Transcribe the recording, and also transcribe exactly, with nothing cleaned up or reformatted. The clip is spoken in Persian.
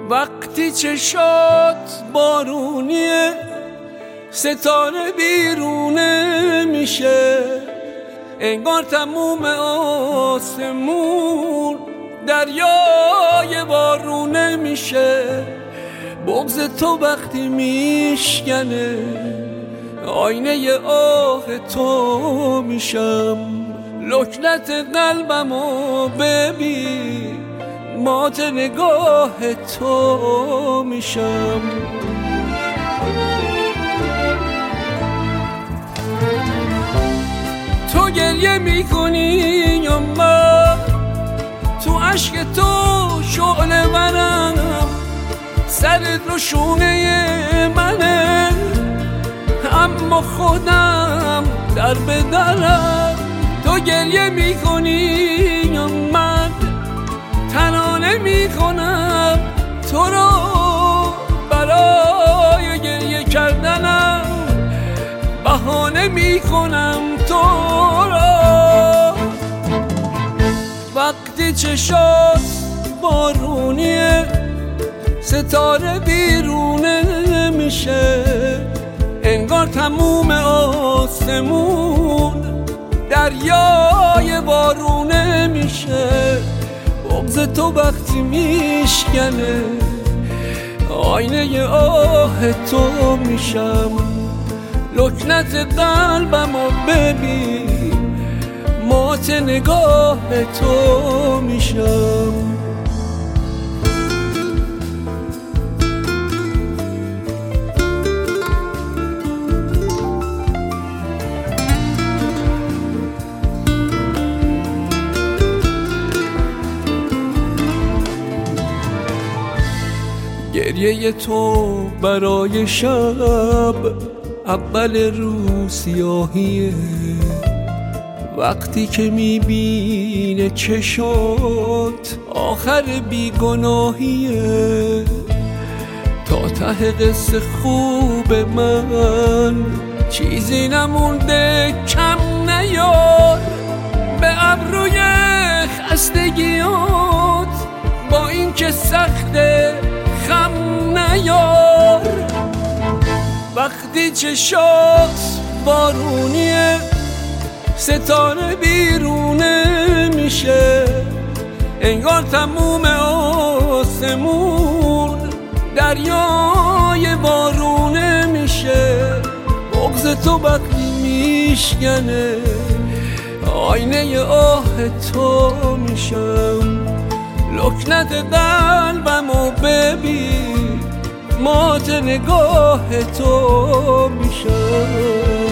وقتی چشات بارونیه ستاره بیرونه میشه، انگار تموم آسمون دریای بارونه میشه. بغض تو وقتی میشکنه آینه آه تو میشم، لکنت قلبمو ببین مات نگاه تو میشم. تو گریه میکنی یا من، تو عشق تو شعله ورم، سرت رو شونه منه اما خودم در بدرم. تو گریه میکنی یا من، ترانه میکنم تو رو برای گریه کردنم، بهانه میکنم تو را. وقتی چشات بارونیه ستاره بیرونه میشه، انگار تموم آسمون دریای بارونه میشه. بغض تو وقتی میشکنه آینه آه تو میشم، لکنت قلبمو ببین مات نگاه تو میشم. گریه تو برای شب اول روز سیاهیه، وقتی که میبینه چشات آخر بیگناهیه. تا ته قصه خوب من چیزی نمونده کم نیار، به ابروی خستگیات با این که سخته خم نیار. وقتی چشات بارونیه ستاره بیرونه میشه، انگار تموم آسمون دریای بارونه میشه. بغض تو وقتی میشکنه آینه آه تو میشم، لکنت قلبمو ببین مات نگاه تو میشم.